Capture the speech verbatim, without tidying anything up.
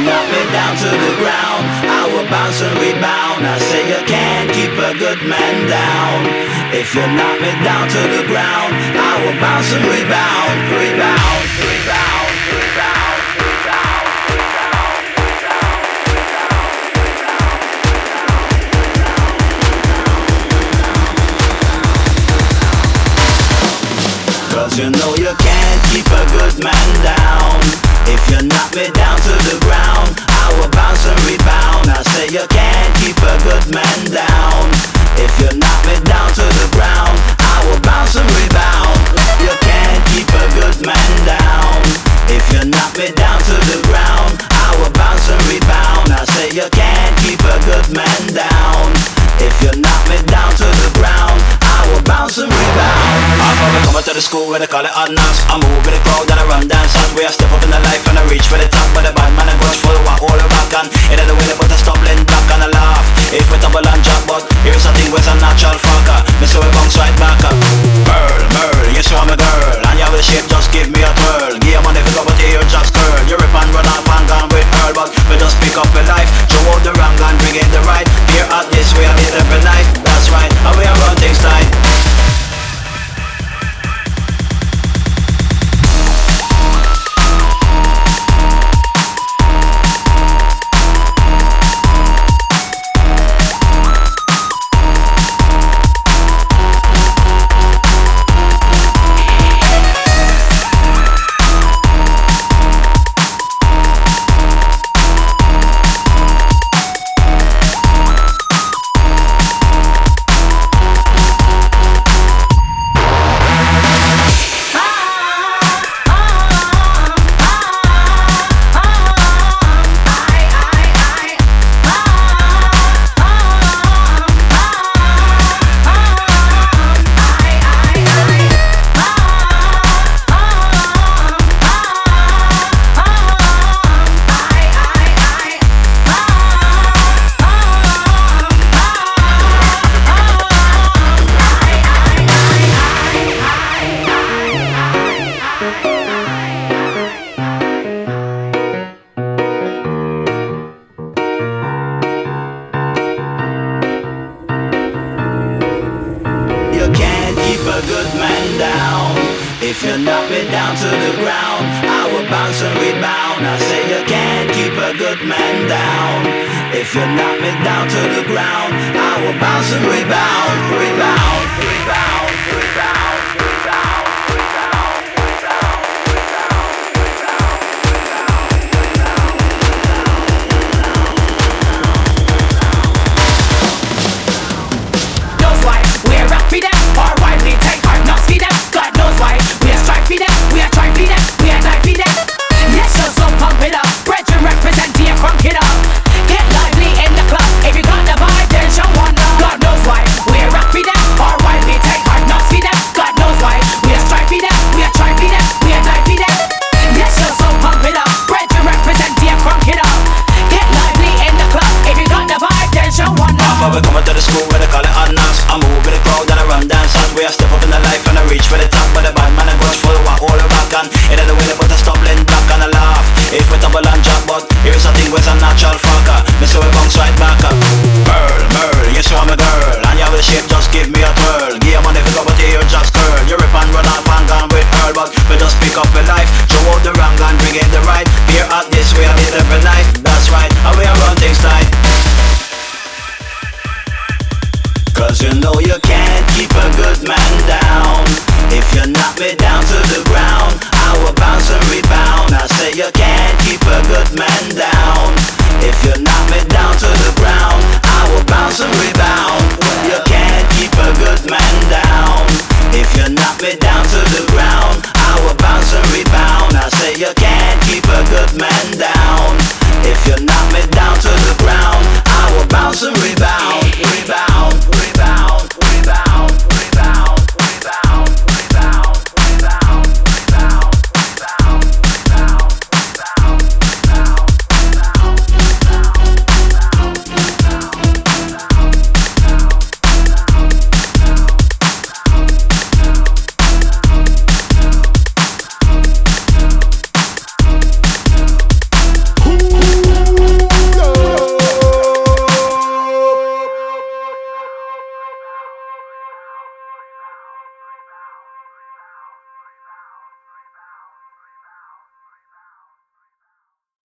knock me down to the ground, I will bounce and rebound. I say you can't keep a good man down. If you knock me down to the ground, I will bounce and rebound, rebound, rebound, rebound, rebound, rebound, rebound. Cause you know you can't keep a good man down. If you knock me down to the ground, I will bounce and rebound. I say you can't keep a good man down. If you knock me down to the ground, I will bounce and rebound. You can't keep a good man down. If you knock me down to the ground, I will bounce and rebound. I say you can't keep a good man down. If you knock me down to the ground, I will bounce and rebound. I probably come to the school where they call it hard knocks. I move with the crowd and I run dance as we a step up in the life and I reach for the top. But the bad man and goes full walk all the back and it ain't the way they put a stumbling block and a laugh. If we tumble and drop, but here's a thing with a natural fucker. Me so we bounce right back up. Girl, girl, you saw me girl, and you have the shape, just give me a twirl. Give money if you go but here just curl. You rip and run off and gone with Earl, but we just pick up a life. Throw out the wrong and bring in the right. Here at this way I meet every night. That's right, and we are run things tight. A good man down. If you knock me down to the ground, I will bounce and rebound. I say you can't keep a good man down. If you knock me down to the ground, I will bounce and rebound, rebound, rebound, rebound, rebound, rebound, rebound, rebound, rebound. Knows why we're up for them, or why we take our nuts for them. God knows why we're strike for them, we're trying for them, we're die for them. Yes, you're so pump it up, spread your represent here, crunk it up. Get lively in the club, if you got the vibe, then show one love. God knows why we're up for them, or why we take our nuts for them. God knows why we're strike for them, we're trying for them, we're die for them. Yes, you're so pump it up, spread your represent here, crunk it up. Get lively in the club, if you got the vibe, then show one love. Half of we coming to the school where they call it hard knocks. I move with the crowd and I run dance as we a step up in the life and I reach for the top. But the bad man and goes full walk all the back and it ain't the way they put a stumbling block and a laugh. If we tumble and drop, but here's a thing with a natural fucker. Me so we bounce right back up. Girl, girl, you saw me girl, and you have the shape, just give me a twirl. Give money if you go but here just curl. You rip and run off and gone with Earl, but we just pick up a life. Throw out the wrong and bring in the right. Here at this way I meet every night. That's right, and we are run things tight. Cause you know you can't keep a good man down. If you knock me down to the ground, I will bounce and rebound. I say you can't keep a good man down.